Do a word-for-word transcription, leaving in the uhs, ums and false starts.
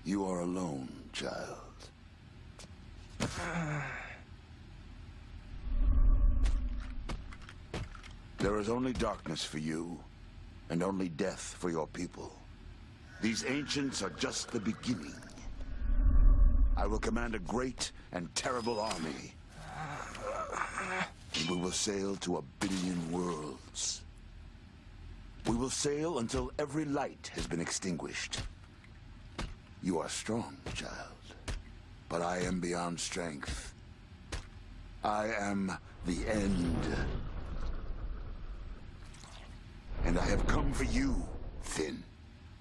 You are alone, child. There is only darkness for you, and only death for your people. These ancients are just the beginning. I will command a great and terrible army. And we will sail to a billion worlds. We will sail until every light has been extinguished. You are strong, child, but I am beyond strength. I am the end. And I have come for you, Finn.